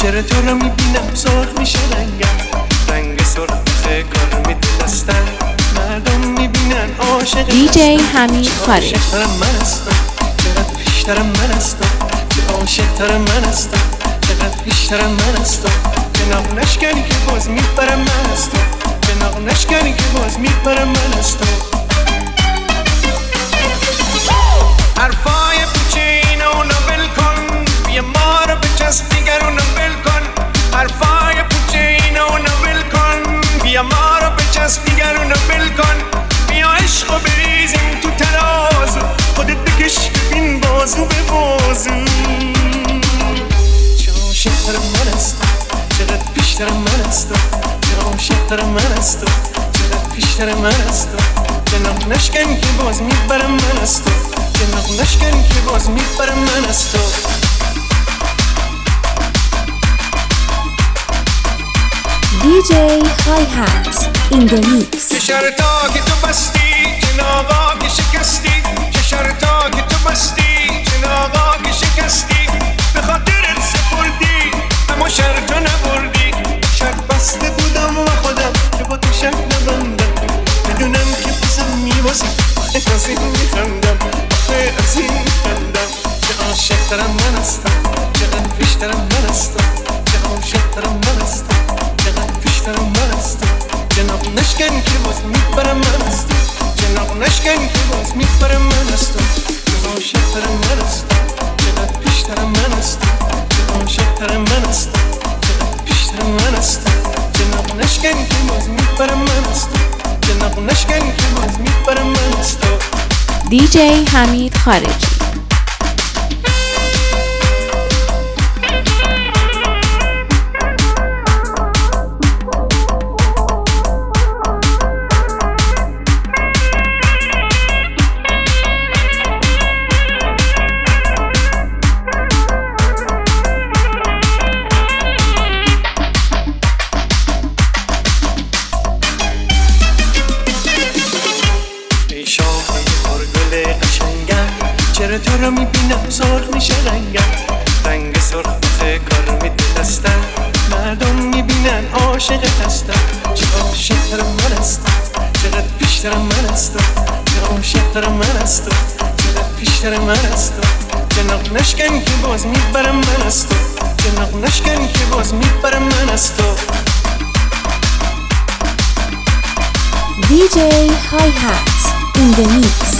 چرا تو رو میبینم سرخ میشه رنگ سرخ کار میده دستم مردم میبینن عاشق دیجی حمید خارجی عاشق‌ترم من هستم چقدر بیشترم من هستم که عاشق‌ترم من هستم چقدر بیشترم من هستم که ناغ نشکنی که باز میبرم من هستم که ناغ نشکنی که باز میبرم من هستم حرفای پوچه اینو ول کن بیا ما رو بچسب دیگرونو ول کن حرفای پوچه اینو ول کن بیا ما رو بچسب دیگرونو ول کن بیا عشقو بریزیم تو ترازو خودت بکش ببین بازو به بازو چه عاشق‌ترم من هستم چقدر بیشترم من هستم چه عاشق‌ترم من هستم چقدر بیشترم من هستم که ناغ نشکنی که باز میبرم من هستم که ناغ نشکنی که باز میبرم من هستم DJ Hi-Hat in the mix. چه شرطا که تو بستی چه ناغا که شکستی چه شرطا که تو بستی چه ناغا که شکستی به خاطرت سپردی اما شرطا نبردی شرط بسته بودم و خودم که با تو شرط نبندم بدونم که بازم میبازی آخه از این میخندم آخه از این میخندم چه عاشق‌ترم من هستم چقدر بیشترم من هستم چه عاشق‌ترم من هستم چقدر بیشترم من هستم جناب نشکن که باز میبرم من هستم جناب نشکن که باز میبرم من هستم چه عاشق‌ترم من هستم چقدر بیشترم من هستم چه عاشق‌ترم من هستم چقدر بیشترم من هستم جناب نشکن که باز میبرم من هستم جناب نشکن که باز میبرم من هستم DJ حمید خارجی چرا تو رو میبینم سرخ میشه رنگ سرخ کار میده دستم مردم میبینن عاشقت هستم چه عاشق‌ترم من هستم چقدر بیشترم من هستم چه عاشق‌ترم من هستم چقدر بیشترم من هستم جناب نشکن که باز میبرم من هستم جناب نشکن که باز میبرم من هستم DJ Hi-Hat in the mix.